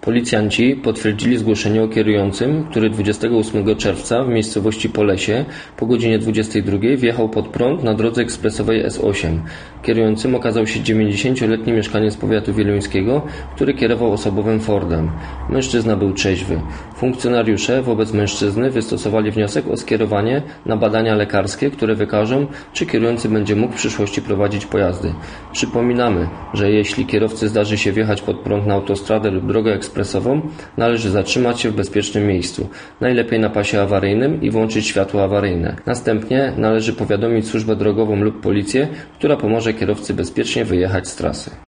Policjanci potwierdzili zgłoszenie o kierującym, który 28 czerwca w miejscowości Polesie po godzinie 22 wjechał pod prąd na drodze ekspresowej S8. Kierującym okazał się 90-letni mieszkaniec powiatu wieluńskiego, który kierował osobowym Fordem. Mężczyzna był trzeźwy. Funkcjonariusze wobec mężczyzny wystosowali wniosek o skierowanie na badania lekarskie, które wykażą, czy kierujący będzie mógł w przyszłości prowadzić pojazdy. Przypominamy, że jeśli kierowcy zdarzy się wjechać pod prąd na autostradę lub drogę ekspresową, należy zatrzymać się w bezpiecznym miejscu, najlepiej na pasie awaryjnym i włączyć światło awaryjne. Następnie należy powiadomić służbę drogową lub policję, która pomoże kierowcy bezpiecznie wyjechać z trasy.